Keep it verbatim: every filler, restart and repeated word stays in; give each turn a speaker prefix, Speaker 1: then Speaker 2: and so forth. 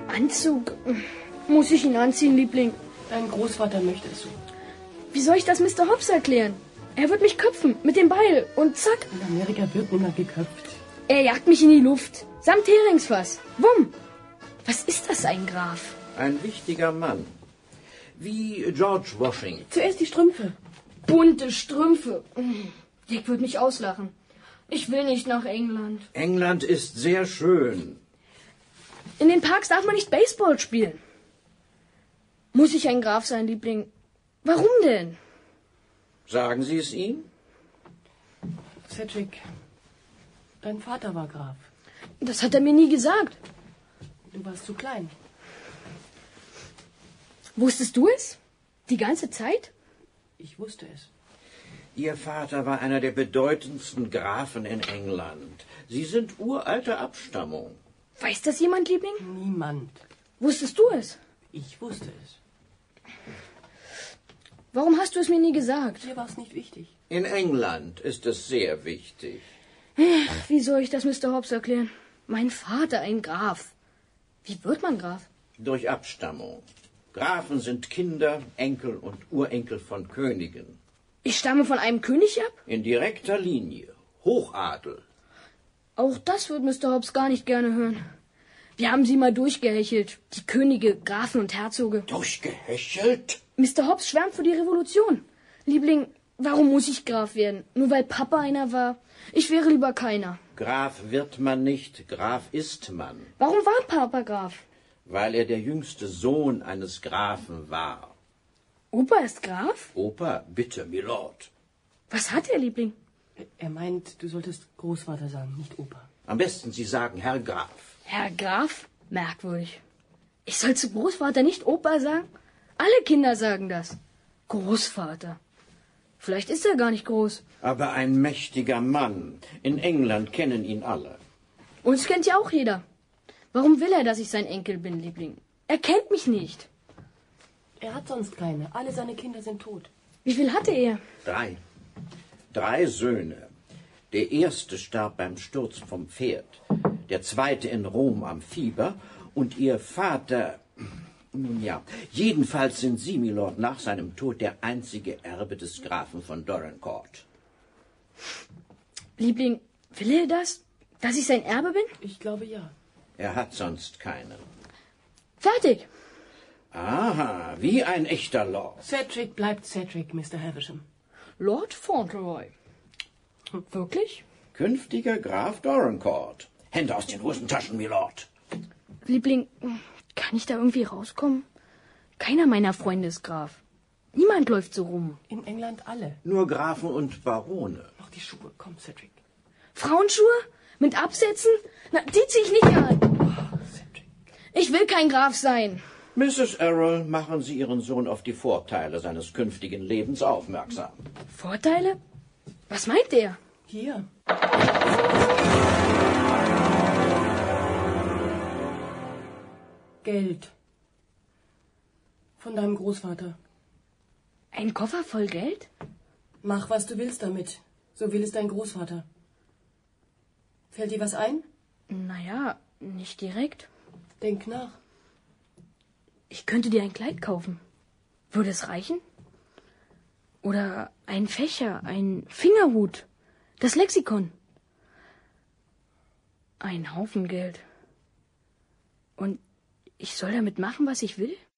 Speaker 1: Anzug? Muss ich ihn anziehen, Liebling?
Speaker 2: Dein Großvater möchte es so.
Speaker 1: Wie soll ich das Mister Hobbs erklären? Er wird mich köpfen mit dem Beil und zack.
Speaker 2: In Amerika wird niemand geköpft.
Speaker 1: Er jagt mich in die Luft. Samt Heringsfass. Wumm. Was ist das, ein Graf?
Speaker 3: Ein wichtiger Mann. Wie George Washington.
Speaker 2: Zuerst die Strümpfe.
Speaker 1: Bunte Strümpfe. Dick wird mich auslachen. Ich will nicht nach England.
Speaker 3: England ist sehr schön.
Speaker 1: In den Parks darf man nicht Baseball spielen. Muss ich ein Graf sein, Liebling? Warum denn?
Speaker 3: Sagen Sie es ihm?
Speaker 2: Cedric, dein Vater war Graf.
Speaker 1: Das hat er mir nie gesagt.
Speaker 2: Du warst zu klein.
Speaker 1: Wusstest du es? Die ganze Zeit?
Speaker 2: Ich wusste es.
Speaker 3: Ihr Vater war einer der bedeutendsten Grafen in England. Sie sind uralter Abstammung.
Speaker 1: Weiß das jemand, Liebling?
Speaker 2: Niemand.
Speaker 1: Wusstest du es?
Speaker 2: Ich wusste es.
Speaker 1: Warum hast du es mir nie gesagt?
Speaker 2: Dir war es nicht wichtig.
Speaker 3: In England ist es sehr wichtig.
Speaker 1: Wie soll ich das Mister Hobbs erklären? Mein Vater, ein Graf. Wie wird man Graf?
Speaker 3: Durch Abstammung. Grafen sind Kinder, Enkel und Urenkel von Königen.
Speaker 1: Ich stamme von einem König ab?
Speaker 3: In direkter Linie. Hochadel.
Speaker 1: Auch das wird Mister Hobbs gar nicht gerne hören. Wir haben sie mal durchgehechelt. Die Könige, Grafen und Herzoge.
Speaker 3: Durchgehechelt?
Speaker 1: Mister Hobbs schwärmt für die Revolution. Liebling, warum muss ich Graf werden? Nur weil Papa einer war? Ich wäre lieber keiner.
Speaker 3: Graf wird man nicht, Graf ist man.
Speaker 1: Warum war Papa Graf?
Speaker 3: Weil er der jüngste Sohn eines Grafen war.
Speaker 1: Opa ist Graf?
Speaker 3: Opa, bitte, Milord.
Speaker 1: Was hat er, Liebling?
Speaker 2: Er meint, du solltest Großvater sagen, nicht Opa.
Speaker 3: Am besten Sie sagen Herr Graf.
Speaker 1: Herr Graf? Merkwürdig. Ich soll zu Großvater nicht Opa sagen? Alle Kinder sagen das. Großvater. Vielleicht ist er gar nicht groß.
Speaker 3: Aber ein mächtiger Mann. In England kennen ihn alle.
Speaker 1: Uns kennt ja auch jeder. Warum will er, dass ich sein Enkel bin, Liebling? Er kennt mich nicht.
Speaker 2: Er hat sonst keine. Alle seine Kinder sind tot.
Speaker 1: Wie viel hatte er?
Speaker 3: Drei. Drei Söhne. Der erste starb beim Sturz vom Pferd. Der zweite in Rom am Fieber. Und ihr Vater... Nun ja, jedenfalls sind Sie, Milord, nach seinem Tod der einzige Erbe des Grafen von Dorincourt.
Speaker 1: Liebling, will er das? Dass ich sein Erbe bin?
Speaker 2: Ich glaube ja.
Speaker 3: Er hat sonst keinen.
Speaker 1: Fertig.
Speaker 3: Aha, wie ein echter Lord.
Speaker 2: Cedric bleibt Cedric, Mister Havisham.
Speaker 1: Lord Fauntleroy. Wirklich?
Speaker 3: Künftiger Graf Dorincourt. Hände aus den Hosentaschen, Milord.
Speaker 1: Liebling, kann ich da irgendwie rauskommen? Keiner meiner Freunde ist Graf. Niemand läuft so rum.
Speaker 2: In England alle.
Speaker 3: Nur Grafen und Barone.
Speaker 2: Noch die Schuhe. Komm, Cedric.
Speaker 1: Frauenschuhe? Mit Absätzen? Na, die zieh ich nicht an.
Speaker 2: Oh, Cedric.
Speaker 1: Ich will kein Graf sein.
Speaker 3: Misses Errol, machen Sie Ihren Sohn auf die Vorteile seines künftigen Lebens aufmerksam.
Speaker 1: Vorteile? Was meint er?
Speaker 2: Hier. Geld. Von deinem Großvater.
Speaker 1: Ein Koffer voll Geld?
Speaker 2: Mach, was du willst damit. So will es dein Großvater. Fällt dir was ein?
Speaker 1: Naja, nicht direkt.
Speaker 2: Denk nach.
Speaker 1: Ich könnte dir ein Kleid kaufen. Würde es reichen? Oder ein Fächer, ein Fingerhut, das Lexikon. Ein Haufen Geld. Und ich soll damit machen, was ich will?